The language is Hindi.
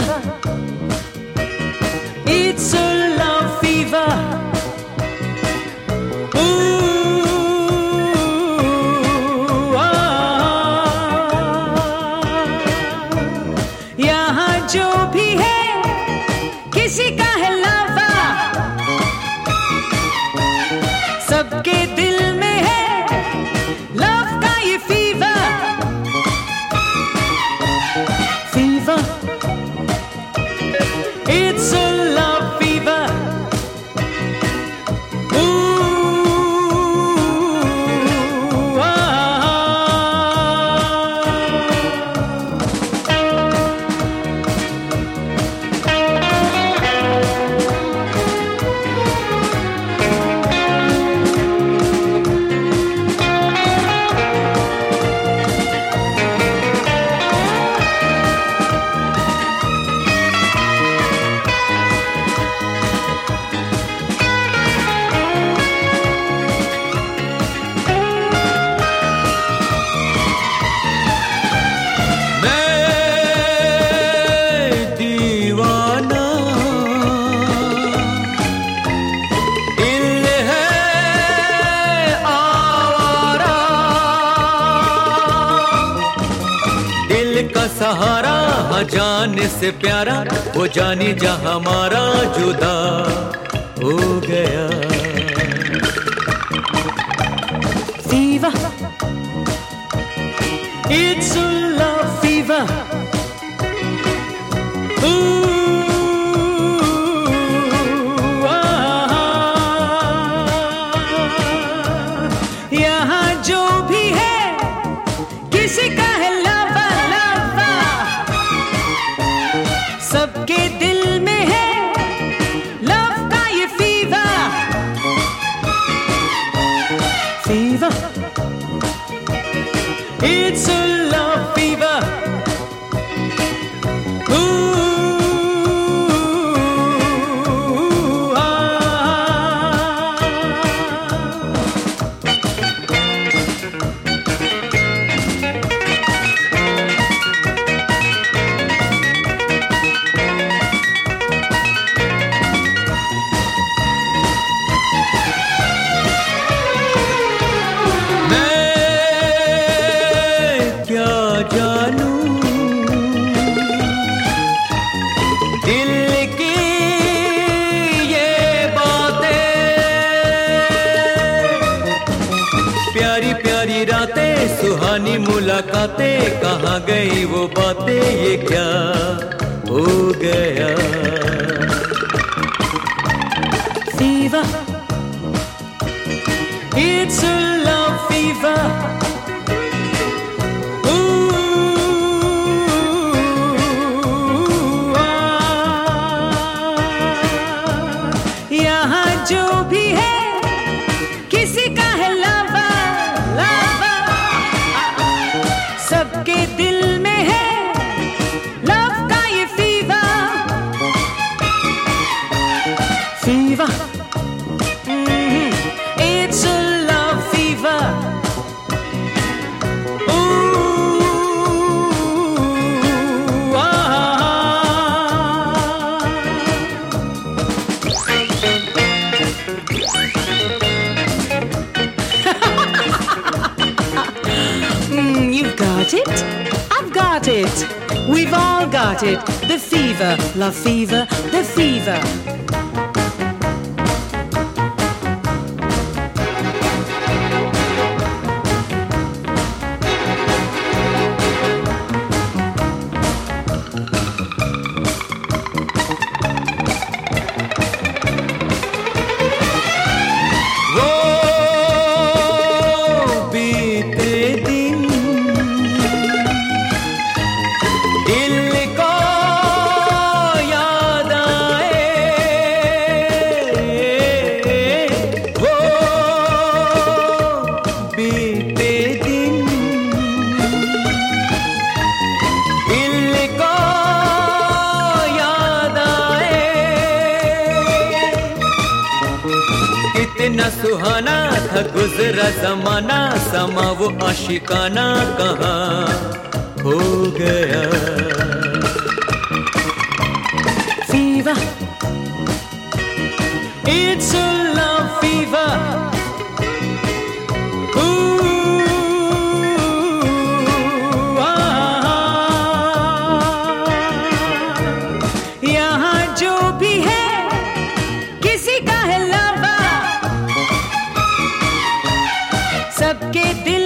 It's a love fever. Ooh, यहाँ जो भी है किसी का है लावा, सबके दिल में है लव का ये fever. Fever, it's a love fever. Ooh, का सहारा हाँ जाने से प्यारा, वो जानी जा हमारा जुदा हो गया. fever, it's a love fever. Ooh, यहाँ जो भी है किसी का है लावा, लावा, सबके दिल में है लव का ये fever. Fever, it's a love fever. Ooh, दिल की ये बातें, प्यारी प्यारी रातें, सुहानी मुलाकातें, कहाँ गई वो बातें, ये क्या हो गया. fever, it's a love fever. यहाँ जो भी है किसी का है लावा, लावा, सबके दिल में है लव का ये fever. Fever, it's a love fever. You've got it, I've got it, we've all got it. The fever, love fever, the fever. कितना सुहाना था गुजरा जमाना, समा वो आशिकाना कहाँ हो गया. fever. It's a love fever. Ooh, यहाँ जो भी है किसी का है लवर, सबके दिल